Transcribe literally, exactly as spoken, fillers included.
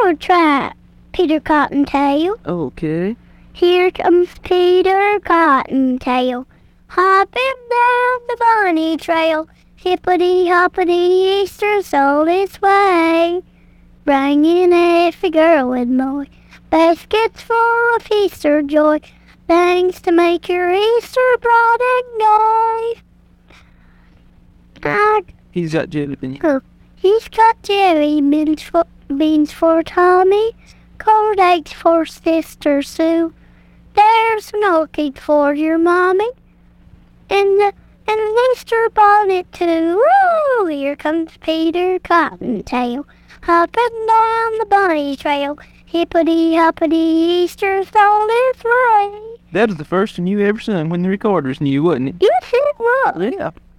gonna try Peter Cottontail. Okay. Here comes Peter Cottontail, hopping down the bunny trail. Hippity hoppity, Easter's on its way, bringing every girl and boy baskets full of Easter joy, things to make your Easter bright and gay. Ah, He's got jelly beans. oh, he's got jelly beans for, beans for Tommy, cold eggs for Sister Sue. There's no cake for your mommy, and the and an Easter bonnet too. Woo! Here comes Peter Cottontail, hopping down the bunny trail. Hippity hoppity, Easter's on its way. That was the first one you ever sung when the recorders knew, wasn't it? Yes, it was. Yeah.